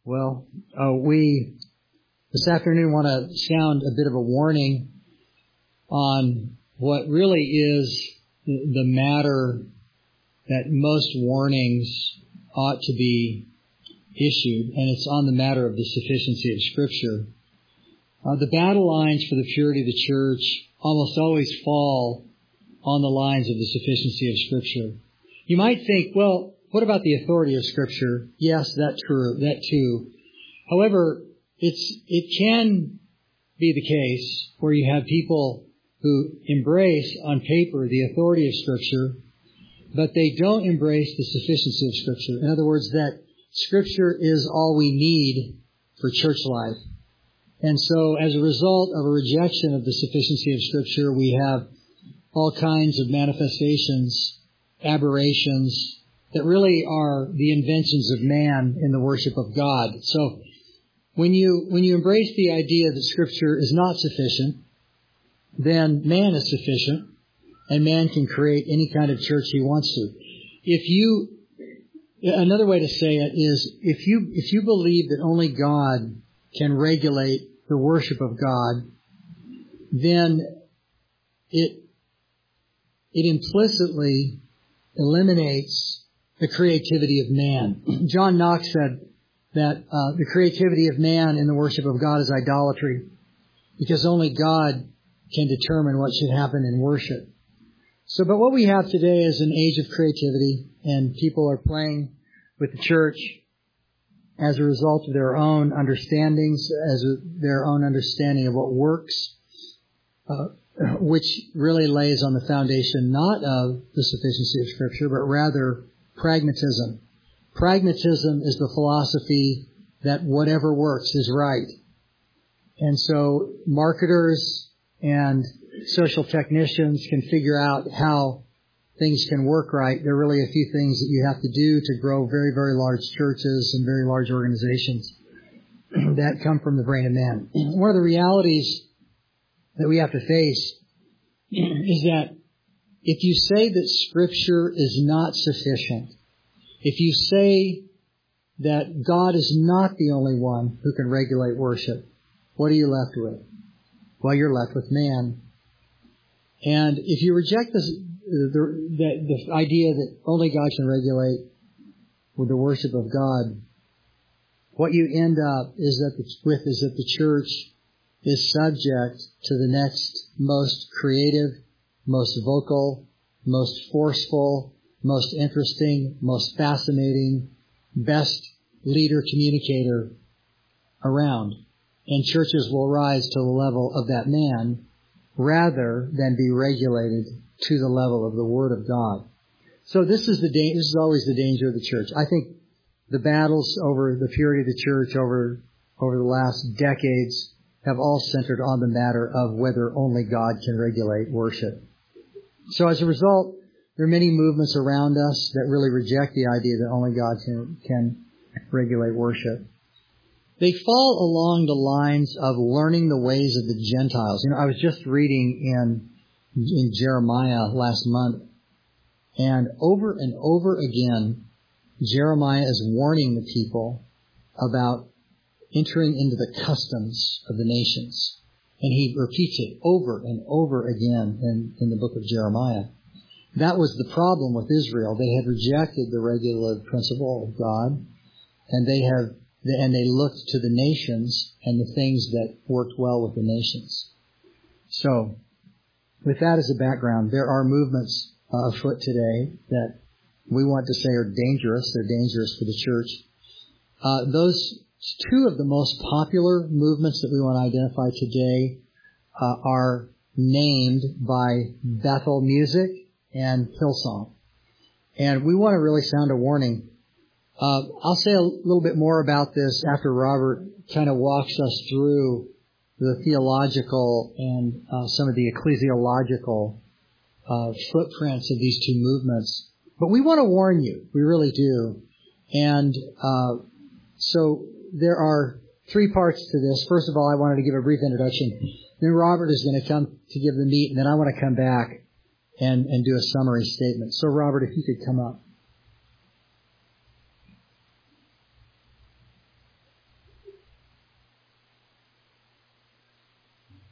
We this afternoon want to sound a bit of a warning on what really is the matter that most warnings ought to be issued, and it's on the matter of the sufficiency of Scripture. The battle lines for the purity of the church almost always fall on the lines of the sufficiency of Scripture. You might think, well, what about the authority of Scripture? Yes, that too. However, it can be the case where you have people who embrace on paper the authority of Scripture, but they don't embrace the sufficiency of Scripture. In other words, that Scripture is all we need for church life. And so as a result of a rejection of the sufficiency of Scripture, we have all kinds of manifestations, aberrations, that really are the inventions of man in the worship of God. So when you embrace the idea that Scripture is not sufficient, then man is sufficient, and man can create any kind of church he wants to. Another way to say it is, if you believe that only God can regulate the worship of God, then it implicitly eliminates the creativity of man. John Knox said that the creativity of man in the worship of God is idolatry, because only God can determine what should happen in worship. But what we have today is an age of creativity, and people are playing with the church as a result of their own understandings, their own understanding of what works, which really lays on the foundation not of the sufficiency of Scripture, but rather pragmatism. Pragmatism is the philosophy that whatever works is right. And so marketers and social technicians can figure out how things can work right. There are really a few things that you have to do to grow very, very large churches and very large organizations that come from the brain of man. One of the realities that we have to face is that if you say that Scripture is not sufficient, if you say that God is not the only one who can regulate worship, what are you left with? Well, you're left with man. And if you reject the idea that only God can regulate with the worship of God, what you end up is that the church is subject to the next most creative, most vocal, most forceful, most interesting, most fascinating, best leader communicator around. And churches will rise to the level of that man rather than be regulated to the level of the Word of God. So this is always the danger of the church. I think the battles over the purity of the church over the last decades have all centered on the matter of whether only God can regulate worship. So as a result, there are many movements around us that really reject the idea that only God can regulate worship. They fall along the lines of learning the ways of the Gentiles. I was just reading in Jeremiah last month, and over again, Jeremiah is warning the people about entering into the customs of the nations. And he repeats it over and over again in the book of Jeremiah. That was the problem with Israel. They had rejected the regulative principle of God, and they looked to the nations and the things that worked well with the nations. So, with that as a background, there are movements afoot today that we want to say are dangerous. They're dangerous for the church. Those two of the most popular movements that we want to identify today are named by Bethel Music and Hillsong. And we want to really sound a warning. I'll say a little bit more about this after Robert kind of walks us through the theological and some of the ecclesiological footprints of these two movements. But we want to warn you. We really do. And so there are three parts to this. First of all, I wanted to give a brief introduction. Then Robert is going to come to give the meat, and then I want to come back and do a summary statement. So Robert, if you could come up.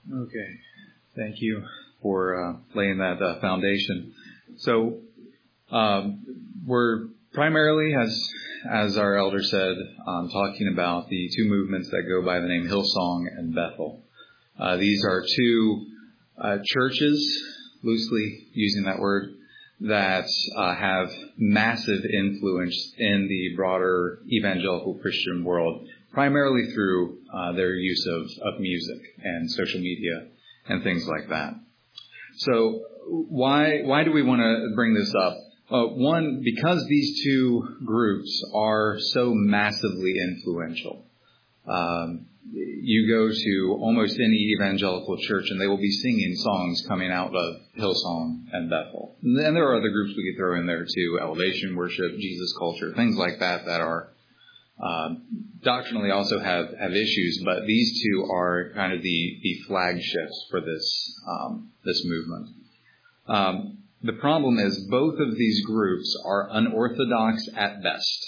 Okay. Thank you for laying that foundation. So we're primarily, as our elder said, talking about the two movements that go by the name Hillsong and Bethel. These are two churches, loosely using that word, that have massive influence in the broader evangelical Christian world, primarily through their use of music and social media and things like that. So why do we want to bring this up? One, because these two groups are so massively influential. You go to almost any evangelical church and they will be singing songs coming out of Hillsong and Bethel. And there are other groups we could throw in there too, Elevation Worship, Jesus Culture, things like that are doctrinally also have issues, but these two are kind of the flagships for this movement. The problem is both of these groups are unorthodox at best.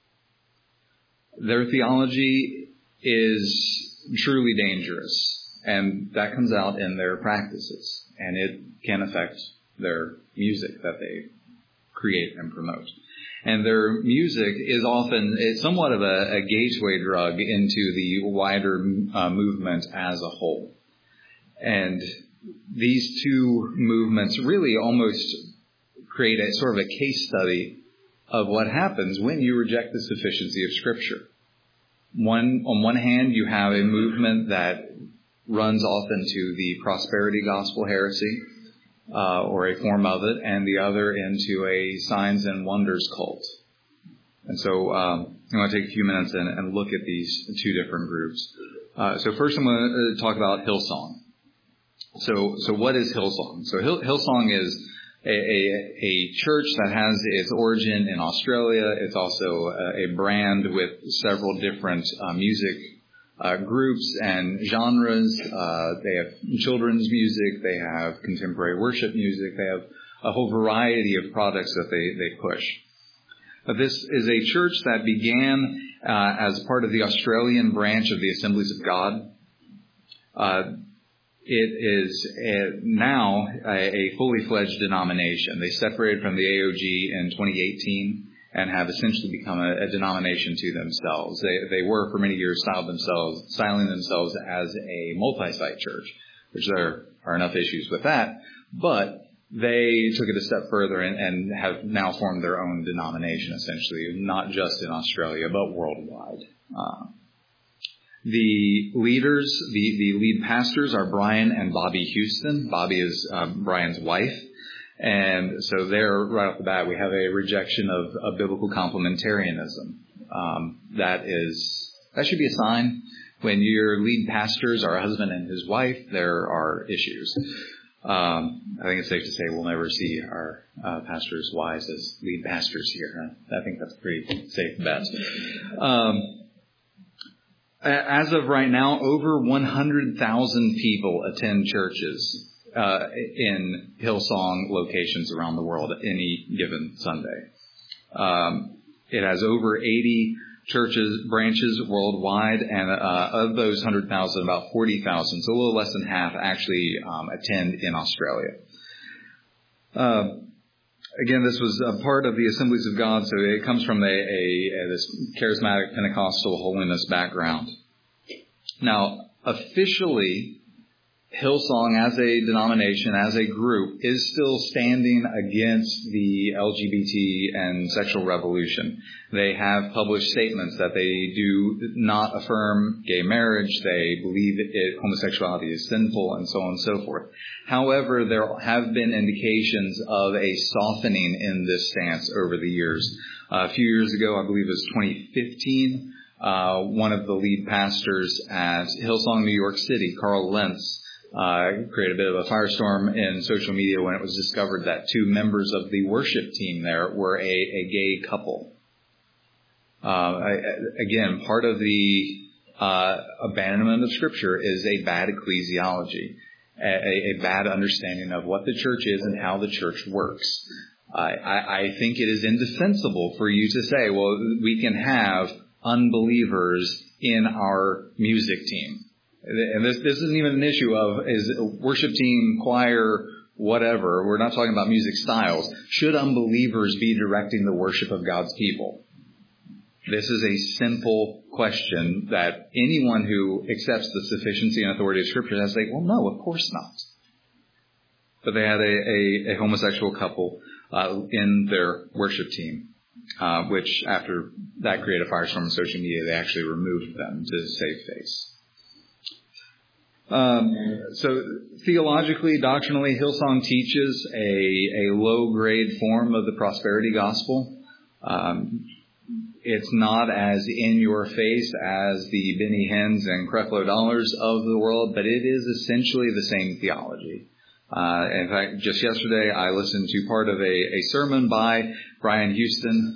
Their theology is truly dangerous, and that comes out in their practices, and it can affect their music that they create and promote. And their music is often somewhat of a gateway drug into the wider movement as a whole. And these two movements really almost create a sort of a case study of what happens when you reject the sufficiency of Scripture. On one hand, you have a movement that runs off into the prosperity gospel heresy, or a form of it, and the other into a signs and wonders cult. And so I'm going to take a few minutes and look at these two different groups. So first I'm going to talk about Hillsong. So what is Hillsong? So Hillsong is a church that has its origin in Australia. It's also a brand with several different music groups and genres. They have children's music. They have contemporary worship music. They have a whole variety of products that they push. But this is a church that began as part of the Australian branch of the Assemblies of God. It is now a fully fledged denomination. They separated from the AOG in 2018 and have essentially become a denomination to themselves. They were for many years styling themselves as a multi-site church, which there are enough issues with that. But they took it a step further and have now formed their own denomination, essentially, not just in Australia, but worldwide. The leaders, the lead pastors are Brian and Bobby Houston. Bobby is Brian's wife. And so there, right off the bat, we have a rejection of biblical complementarianism. That should be a sign. When your lead pastors are a husband and his wife, there are issues. I think it's safe to say we'll never see our pastors' wives as lead pastors here. I think that's a pretty safe bet. As of right now, over 100,000 people attend churches in Hillsong locations around the world any given Sunday. It has over 80 branches worldwide, and of those 100,000, about 40,000, so a little less than half, actually attend in Australia. Again, this was a part of the Assemblies of God, so it comes from this charismatic Pentecostal holiness background. Now, officially, Hillsong as a denomination, as a group, is still standing against the LGBT and sexual revolution. They have published statements that they do not affirm gay marriage. They believe homosexuality is sinful, and so on and so forth. However, there have been indications of a softening in this stance over the years. A few years ago, I believe it was 2015, one of the lead pastors at Hillsong New York City, Carl Lentz, created a bit of a firestorm in social media when it was discovered that two members of the worship team there were a gay couple. Again, part of the abandonment of Scripture is a bad ecclesiology, a bad understanding of what the church is and how the church works. I think it is indefensible for you to say, well, we can have unbelievers in our music team. And this isn't even an issue of is worship team, choir, whatever. We're not talking about music styles. Should unbelievers be directing the worship of God's people? This is a simple question that anyone who accepts the sufficiency and authority of Scripture has to say, well, no, of course not. But they had a homosexual couple in their worship team, which after that created a firestorm on social media, they actually removed them to save face. So theologically, doctrinally, Hillsong teaches a low-grade form of the prosperity gospel. It's not as in-your-face as the Benny Hinns and Creflo Dollars of the world, but it is essentially the same theology. In fact, just yesterday, I listened to part of a sermon by Brian Houston.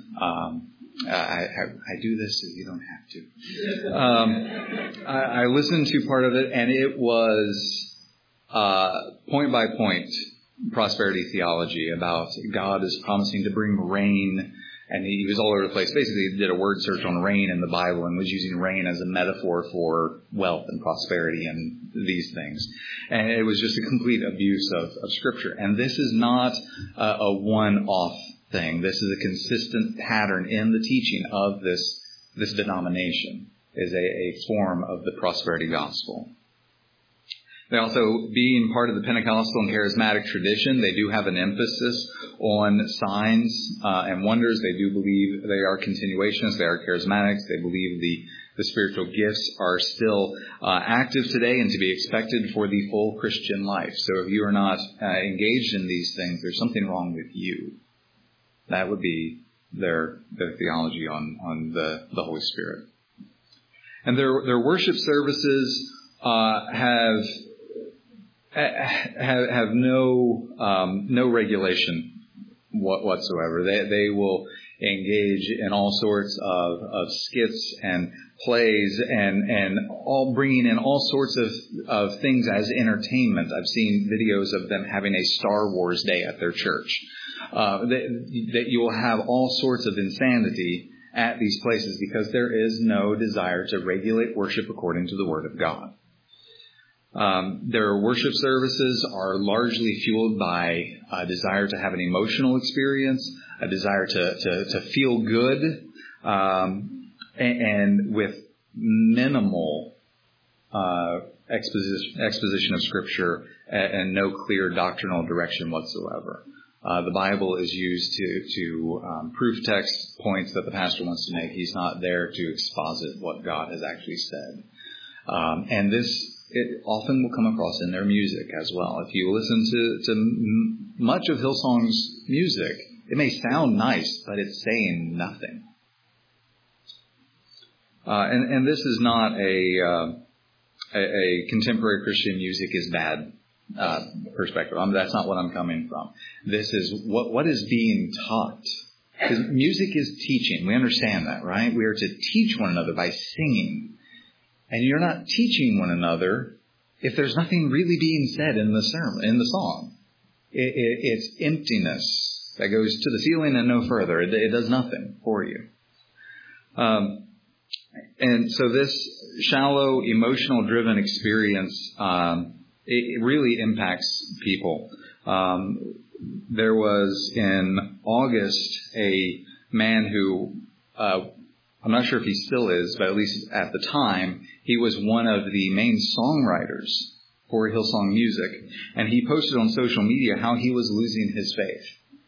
I do this so you don't have to. I listened to part of it, and it was point by point prosperity theology about God is promising to bring rain. And he was all over the place. Basically, he did a word search on rain in the Bible and was using rain as a metaphor for wealth and prosperity and these things. And it was just a complete abuse of Scripture. And this is not a one-off thing. This is a consistent pattern in the teaching of this denomination, is a form of the prosperity gospel. They also, being part of the Pentecostal and charismatic tradition, they do have an emphasis on signs and wonders. They do believe they are continuationists. They are charismatics. They believe the spiritual gifts are still active today and to be expected for the full Christian life. So if you are not engaged in these things, there's something wrong with you. That would be their theology on the Holy Spirit. And their worship services have no regulation whatsoever. They will engage in all sorts of skits and plays and all bringing in all sorts of things as entertainment. I've seen videos of them having a Star Wars day at their church. That you will have all sorts of insanity at these places because there is no desire to regulate worship according to the Word of God. Their worship services are largely fueled by a desire to have an emotional experience, a desire to feel good, and with minimal exposition of Scripture and no clear doctrinal direction whatsoever. The Bible is used to proof text points that the pastor wants to make. He's not there to exposit what God has actually said. And it often will come across in their music as well. If you listen to much of Hillsong's music, it may sound nice, but it's saying nothing. And this is not a contemporary Christian music is bad perspective. That's not what I'm coming from. This is what is being taught. Because music is teaching. We understand that, right? We are to teach one another by singing. And you're not teaching one another if there's nothing really being said in the sermon, in the song. It's emptiness that goes to the ceiling and no further. It does nothing for you. And so this shallow, emotional-driven experience, it really impacts people. There was in August a man who, I'm not sure if he still is, but at least at the time, he was one of the main songwriters for Hillsong Music. And he posted on social media how he was losing his faith.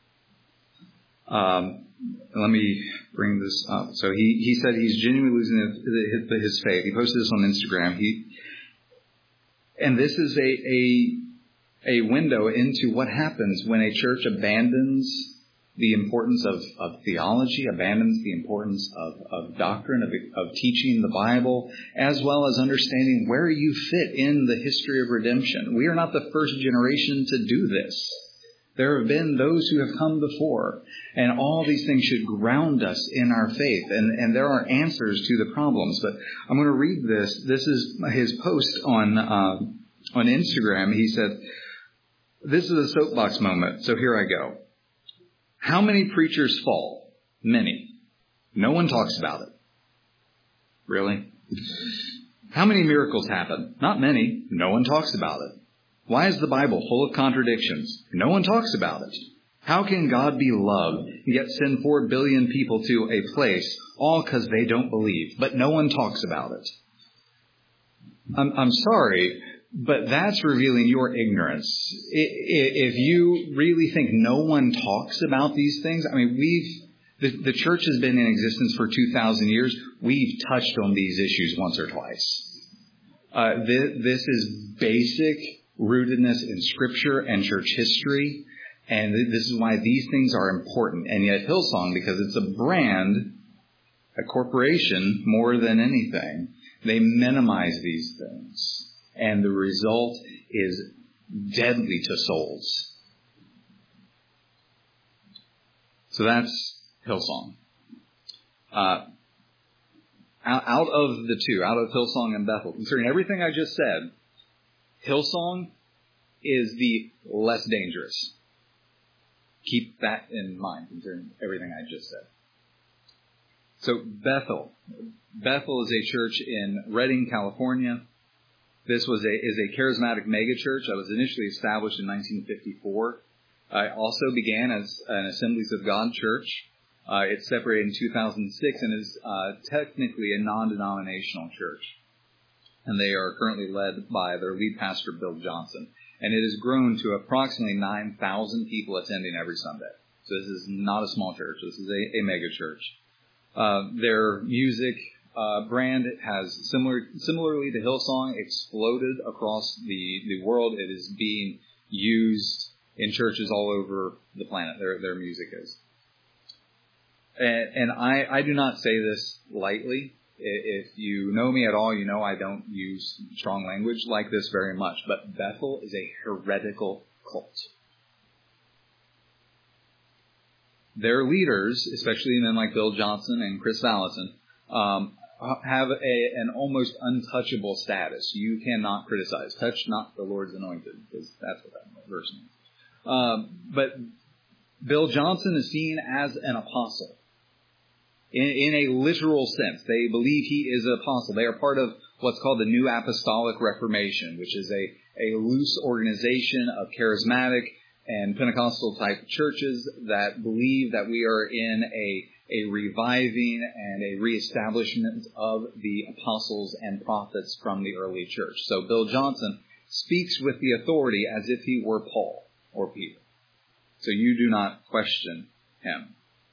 Let me bring this up. So he said he's genuinely losing his faith. He posted this on Instagram. And this is a window into what happens when a church abandons the importance of theology, abandons the importance of doctrine, of teaching the Bible, as well as understanding where you fit in the history of redemption. We are not the first generation to do this. There have been those who have come before, and all these things should ground us in our faith, and there are answers to the problems. But I'm going to read this. This is his post on Instagram. He said, "This is a soapbox moment, so here I go. How many preachers fall? Many. No one talks about it." Really? How many miracles happen? Not many. No one talks about it. Why is the Bible full of contradictions? No one talks about it. How can God be loved and yet send 4 billion people to a place all because they don't believe, but no one talks about it? I'm sorry, but that's revealing your ignorance. If you really think no one talks about these things, I mean, the church has been in existence for 2,000 years. We've touched on these issues once or twice. This is basic rootedness in Scripture and church history, and this is why these things are important. And yet Hillsong, because it's a brand, a corporation more than anything, they minimize these things. And the result is deadly to souls. So that's Hillsong. Out of the two, out of Hillsong and Bethel, considering everything I just said, Hillsong is the less dangerous. Keep that in mind, considering everything I just said. So Bethel. Bethel is a church in Redding, California. This is a charismatic megachurch that was initially established in 1954. It also began as an Assemblies of God church. It separated in 2006 and is technically a non-denominational church. And they are currently led by their lead pastor, Bill Johnson. And it has grown to approximately 9,000 people attending every Sunday. So this is not a small church. This is a mega church. Their music brand has, similarly to Hillsong, exploded across the world. It is being used in churches all over the planet. Their music is. And I do not say this lightly. If you know me at all, you know I don't use strong language like this very much. But Bethel is a heretical cult. Their leaders, especially men like Bill Johnson and Chris Valentin, have an almost untouchable status. You cannot criticize. Touch not the Lord's anointed, because that's what that verse means. But Bill Johnson is seen as an apostle. In a literal sense, they believe he is an apostle. They are part of what's called the New Apostolic Reformation, which is a loose organization of charismatic and Pentecostal type churches that believe that we are in a reviving and a reestablishment of the apostles and prophets from the early church. So Bill Johnson speaks with the authority as if he were Paul or Peter. So you do not question him.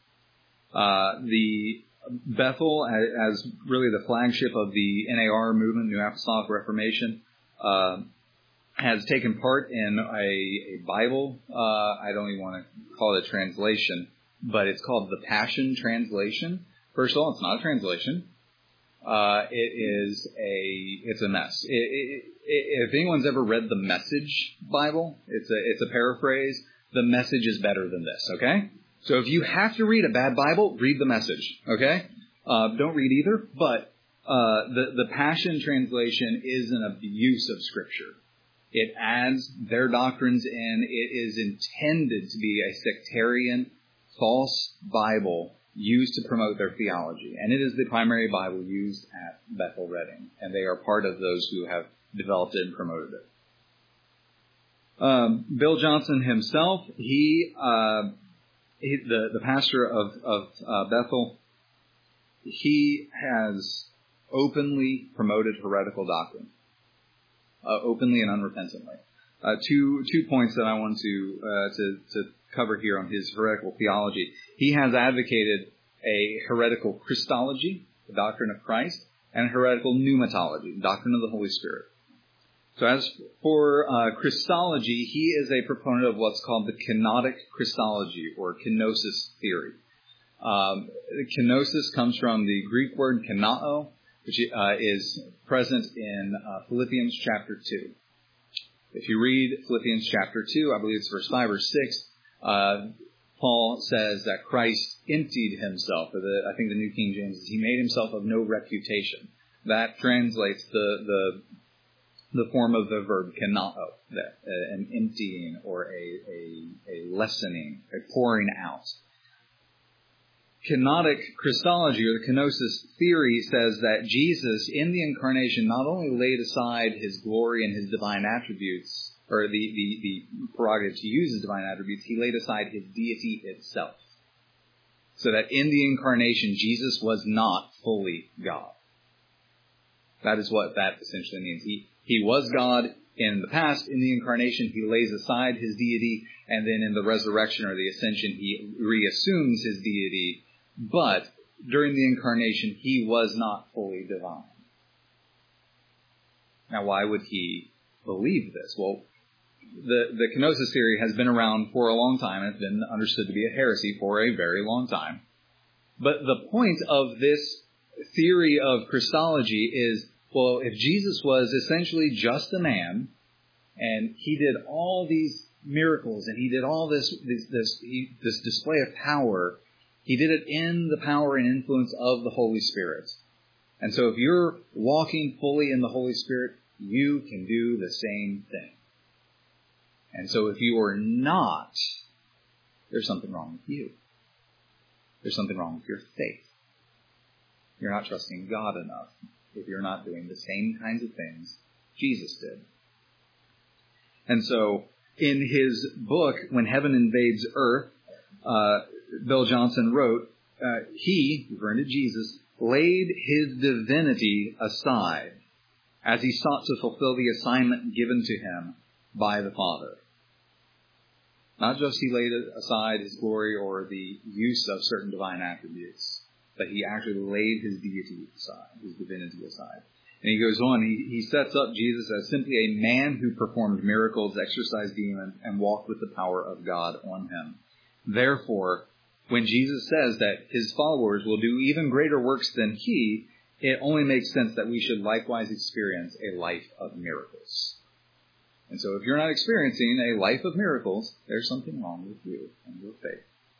The Bethel, as really the flagship of the NAR movement, New Apostolic Reformation, has taken part in a Bible. I don't even want to call it a translation, but it's called the Passion Translation. First of all, it's not a translation. It's a mess. If anyone's ever read the Message Bible, it's a paraphrase. The Message is better than this, okay? So if you have to read a bad Bible, read the Message, okay? Don't read either, but the Passion Translation is an abuse of Scripture. It adds their doctrines in. It is intended to be a sectarian, false Bible used to promote their theology. And it is the primary Bible used at Bethel Redding. And they are part of those who have developed it and promoted it. Bill Johnson himself, the pastor of Bethel, he has openly promoted heretical doctrine. Openly and unrepentantly. Two points that I want to cover here on his heretical theology. He has advocated a heretical Christology, the doctrine of Christ, and a heretical pneumatology, the doctrine of the Holy Spirit. So as for Christology, he is a proponent of what's called the kenotic Christology, or kenosis theory. Kenosis comes from the Greek word kenao, which is present in Philippians chapter 2. If you read Philippians chapter 2, I believe it's verse 5 or 6, Paul says that Christ emptied himself. I think the New King James is, he made himself of no reputation. That translates the form of the verb kenao, an emptying or a lessening, a pouring out. kenotic Christology, or the kenosis theory, says that Jesus, in the incarnation, not only laid aside his glory and his divine attributes, or the prerogative to use his divine attributes, he laid aside his deity itself. So that in the incarnation, Jesus was not fully God. That is what that essentially means. He was God in the past. In the incarnation, he lays aside his deity, and then in the resurrection or the ascension, he reassumes his deity. But during the incarnation, he was not fully divine. Now, why would he believe this? Well, the kenosis theory has been around for a long time. It's been understood to be a heresy for a very long time. But the point of this theory of Christology is, well, if Jesus was essentially just a man, and he did all these miracles, and he did all this display of power, he did it in the power and influence of the Holy Spirit. And so if you're walking fully in the Holy Spirit, you can do the same thing. And so if you are not, there's something wrong with you. There's something wrong with your faith. You're not trusting God enough if you're not doing the same kinds of things Jesus did. And so in his book, When Heaven Invades Earth, Bill Johnson wrote, he, referring to Jesus, laid his divinity aside as he sought to fulfill the assignment given to him by the Father. Not just he laid aside his glory or the use of certain divine attributes, but he actually laid his deity aside, his divinity aside. And he goes on, he sets up Jesus as simply a man who performed miracles, exorcised demons, and walked with the power of God on him. Therefore, when Jesus says that his followers will do even greater works than he, it only makes sense that we should likewise experience a life of miracles. And so if you're not experiencing a life of miracles, there's something wrong with you and your faith.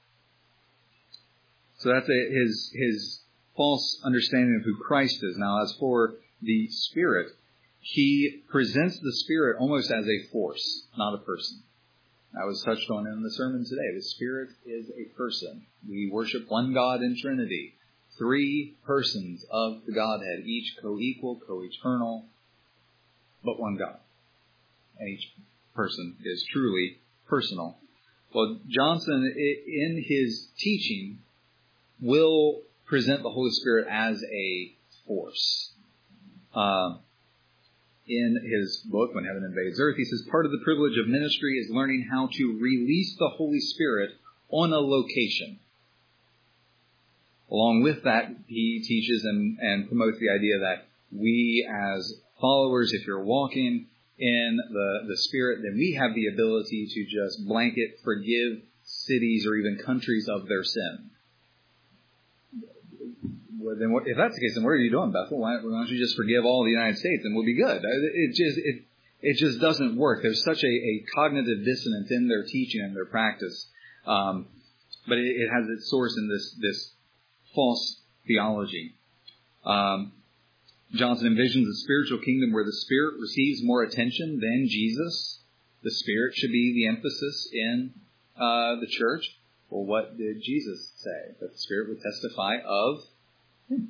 So that's his false understanding of who Christ is. Now, as for the Spirit, he presents the Spirit almost as a force, not a person. That was touched on in the sermon today. The Spirit is a person. We worship one God in Trinity. 3 persons of the Godhead, each co-equal, co-eternal, but one God. And each person is truly personal. Well, Johnson, in his teaching, will present the Holy Spirit as a force. In his book, When Heaven Invades Earth, he says, part of the privilege of ministry is learning how to release the Holy Spirit on a location. Along with that, he teaches and promotes the idea that we as followers, if you're walking in the Spirit, then we have the ability to just blanket forgive cities or even countries of their sin. Well, then if that's the case, then what are you doing, Bethel? Why don't you just forgive all the United States and we'll be good? It just doesn't work. There's such a cognitive dissonance in their teaching and their practice. But it has its source in this false theology. Johnson envisions a spiritual kingdom where the Spirit receives more attention than Jesus. The Spirit should be the emphasis in the church. Well, what did Jesus say? That the Spirit would testify of him.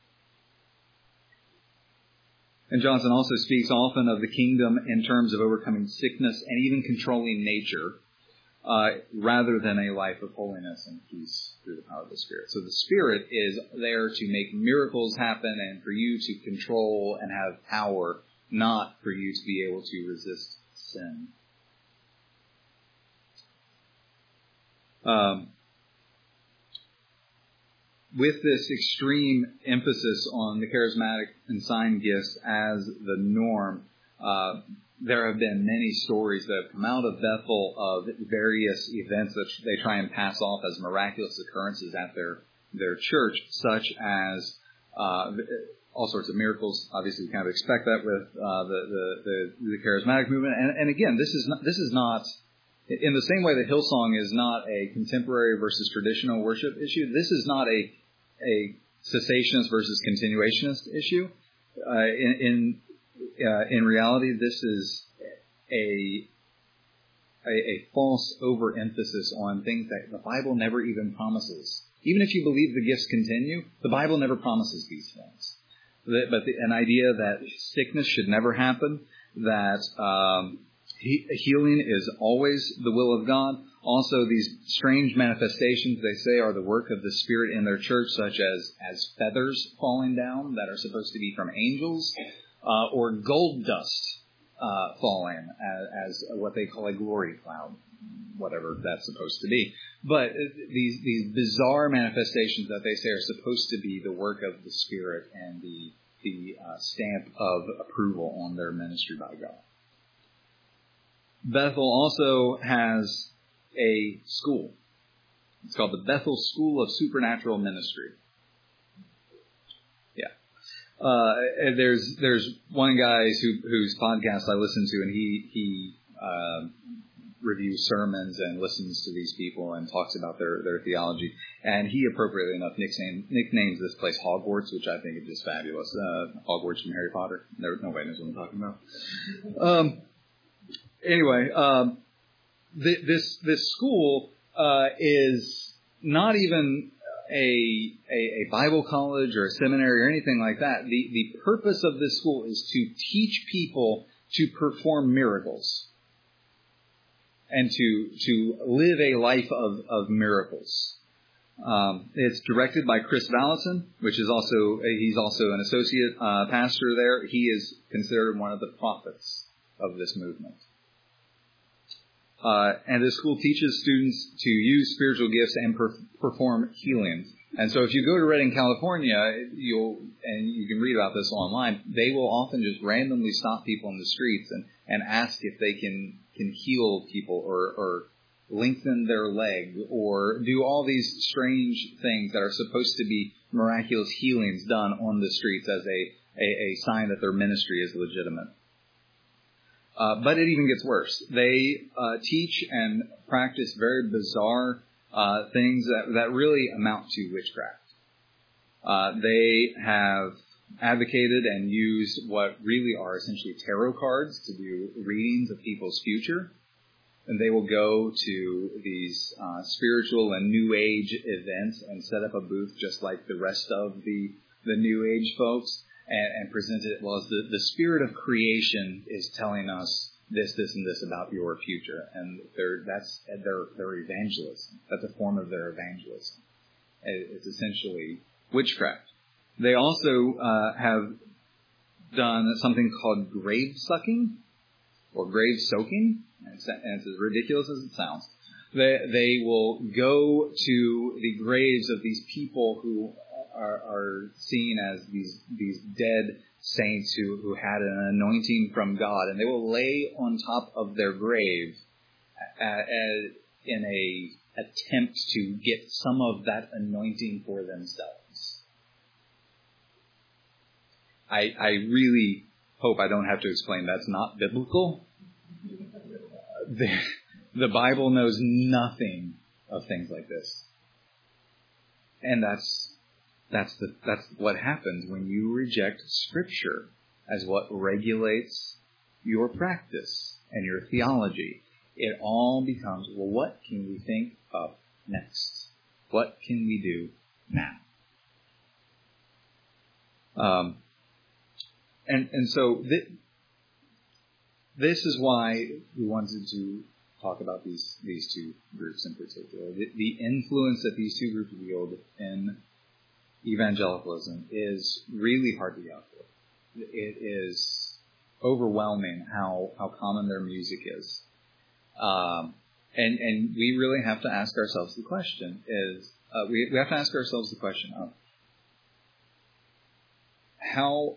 And Johnson also speaks often of the kingdom in terms of overcoming sickness and even controlling nature, rather than a life of holiness and peace through the power of the Spirit. So the Spirit is there to make miracles happen and for you to control and have power, not for you to be able to resist sin. With this extreme emphasis on the charismatic and sign gifts as the norm, there have been many stories that have come out of Bethel of various events that they try and pass off as miraculous occurrences at their church, such as all sorts of miracles. Obviously, we kind of expect that with the charismatic movement. And again, this is not in the same way that Hillsong is not a contemporary versus traditional worship issue. This is not a cessationist versus continuationist issue. In reality, this is a false overemphasis on things that the Bible never even promises even if you believe the gifts continue, the Bible never promises these things. But an idea that sickness should never happen, that healing is always the will of God. Also, these strange manifestations, they say, are the work of the Spirit in their church, such as feathers falling down that are supposed to be from angels, or gold dust falling as what they call a glory cloud, whatever that's supposed to be. But these bizarre manifestations that they say are supposed to be the work of the Spirit and the stamp of approval on their ministry by God. Bethel also has a school. It's called the Bethel School of Supernatural Ministry. Yeah. There's one guy whose podcast I listen to, and he reviews sermons and listens to these people and talks about their theology. And he, appropriately enough, nicknames this place Hogwarts, which I think is just fabulous. Hogwarts from Harry Potter. Nobody knows what I'm talking about. Anyway, this school is not even a Bible college or a seminary or anything like that. The purpose of this school is to teach people to perform miracles and to live a life of miracles. It's directed by Chris Valentin, he's also an associate pastor there. He is considered one of the prophets of this movement. And this school teaches students to use spiritual gifts and perform healings. And so if you go to Redding, California, you can read about this online, they will often just randomly stop people in the streets and ask if they can heal people or lengthen their leg or do all these strange things that are supposed to be miraculous healings done on the streets as a sign that their ministry is legitimate. But it even gets worse. They teach and practice very bizarre things that really amount to witchcraft. They have advocated and used what really are essentially tarot cards to do readings of people's future. And they will go to these spiritual and New Age events and set up a booth just like the rest of the New Age folks and present it as the spirit of creation is telling us this, and this about your future. And that's their evangelism. That's a form of their evangelism. It's essentially witchcraft. They also have done something called grave sucking or grave soaking. And it's as ridiculous as it sounds. They will go to the graves of these people who are seen as these dead saints who had an anointing from God, and they will lay on top of their grave in a attempt to get some of that anointing for themselves. I really hope I don't have to explain that's not biblical. The Bible knows nothing of things like this. And that's what happens when you reject Scripture as what regulates your practice and your theology. It all becomes, well, what can we think of next? What can we do now? And so this is why we wanted to talk about these two groups in particular. The influence that these two groups wield in evangelicalism is really hard to get out for. It is overwhelming how common their music is. And we really have to ask ourselves the question we have to ask ourselves the question of how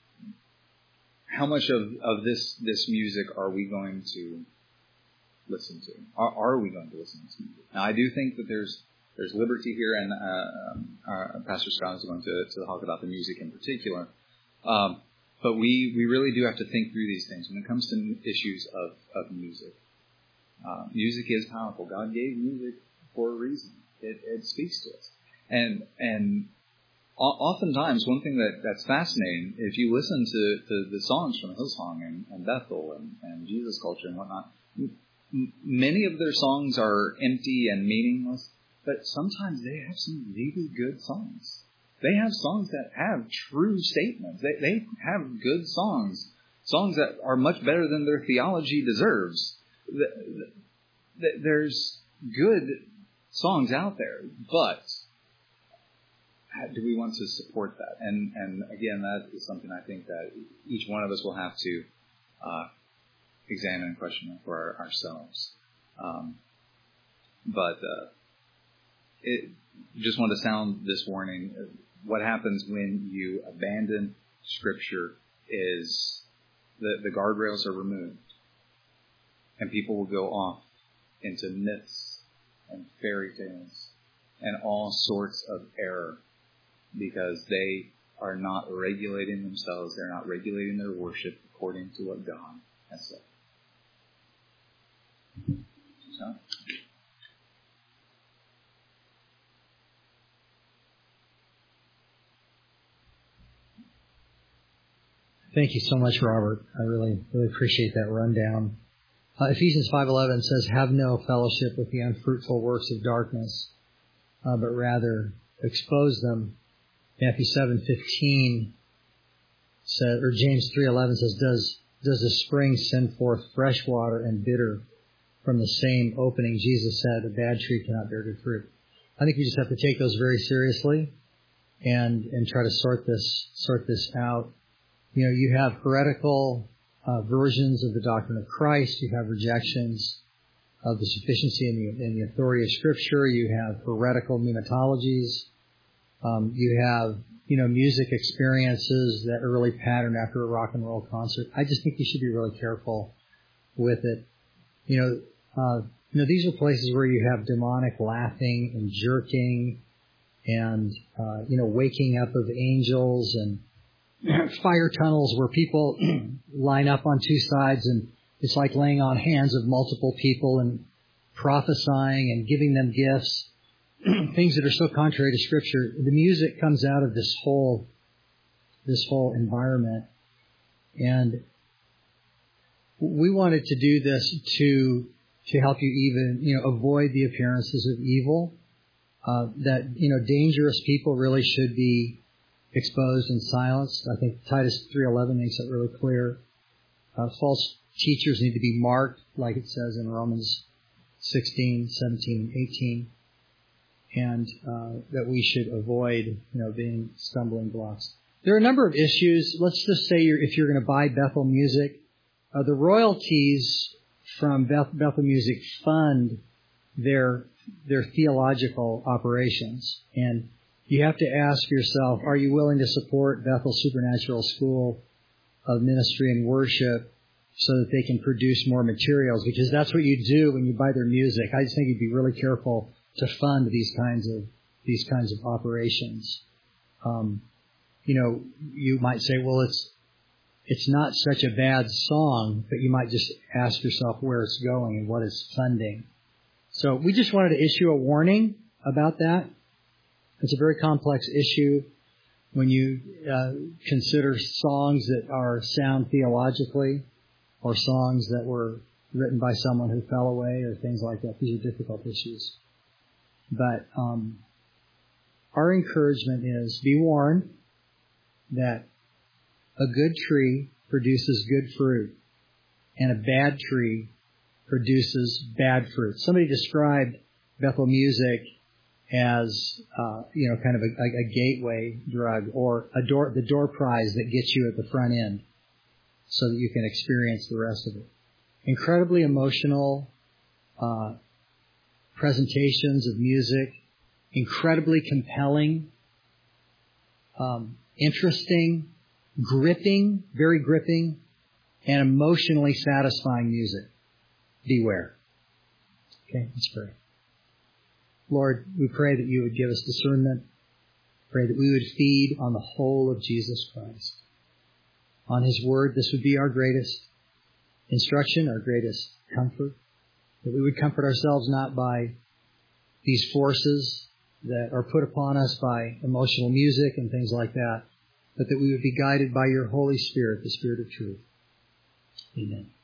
much of this music are we going to listen to? Are we going to listen to music? Now, I do think that there's liberty here, and Pastor Scott is going to talk about the music in particular. But we really do have to think through these things when it comes to issues of music. Music is powerful. God gave music for a reason. It speaks to us. And oftentimes, one thing that's fascinating, if you listen to the songs from Hillsong and Bethel and Jesus Culture and whatnot, many of their songs are empty and meaningless, but sometimes they have some really good songs. They have songs that have true statements. They have good songs that are much better than their theology deserves. There's good songs out there, but do we want to support that? And again, that is something I think that each one of us will have to examine and question for ourselves. But just want to sound this warning. What happens when you abandon Scripture is the guardrails are removed, and people will go off into myths and fairy tales and all sorts of error because they are not regulating themselves. They're not regulating their worship according to what God has said. So. Thank you so much, Robert. I really appreciate that rundown. Ephesians 5:11 says, "Have no fellowship with the unfruitful works of darkness, but rather expose them." Matthew 7:15 says, or James 3:11 says, "Does a spring send forth fresh water and bitter from the same opening?" Jesus said, "A bad tree cannot bear good fruit." I think we just have to take those very seriously and try to sort this out. You know, you have heretical versions of the doctrine of Christ. You have rejections of the sufficiency and the authority of Scripture. You have heretical pneumatologies. You have, music experiences that are really patterned after a rock and roll concert. I just think you should be really careful with it. These are places where you have demonic laughing and jerking and, waking up of angels and fire tunnels where people line up on two sides, and it's like laying on hands of multiple people and prophesying and giving them gifts, things that are so contrary to Scripture. The music comes out of this whole environment, and we wanted to do this to help you even avoid the appearances of evil. That dangerous people really should be exposed and silenced. I think Titus 3:11 makes that really clear. False teachers need to be marked, like it says in Romans 16, 17, and 18, and that we should avoid, being stumbling blocks. There are a number of issues. Let's just say if you're going to buy Bethel Music, the royalties from Bethel Music fund their theological operations, and you have to ask yourself, are you willing to support Bethel Supernatural School of Ministry and Worship so that they can produce more materials? Because that's what you do when you buy their music. I just think you'd be really careful to fund these kinds of operations. You might say, well, it's not such a bad song, but you might just ask yourself where it's going and what it's funding. So we just wanted to issue a warning about that. It's a very complex issue when you consider songs that are sound theologically or songs that were written by someone who fell away or things like that. These are difficult issues. But our encouragement is be warned that a good tree produces good fruit and a bad tree produces bad fruit. Somebody described Bethel Music as, kind of a gateway drug or the door prize that gets you at the front end so that you can experience the rest of it. Incredibly emotional presentations of music, incredibly compelling, interesting, gripping, very gripping, and emotionally satisfying music. Beware. Okay, let's pray. Lord, we pray that you would give us discernment. Pray that we would feed on the whole of Jesus Christ. On His Word, this would be our greatest instruction, our greatest comfort. That we would comfort ourselves not by these forces that are put upon us by emotional music and things like that, but that we would be guided by your Holy Spirit, the Spirit of truth. Amen.